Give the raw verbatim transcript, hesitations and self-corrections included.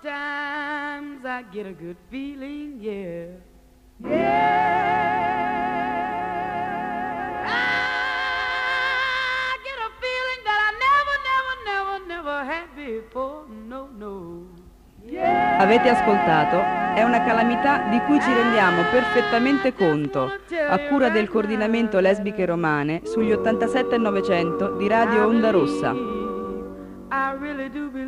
Sometimes I get a good feeling, yeah. Yeah. I get a feeling that I never, never, never, never had before. No, no. Yeah. Avete ascoltato? È una calamità di cui ci rendiamo perfettamente conto, a cura del coordinamento lesbiche romane sugli ottantasette e novecento di Radio Onda Rossa. I really do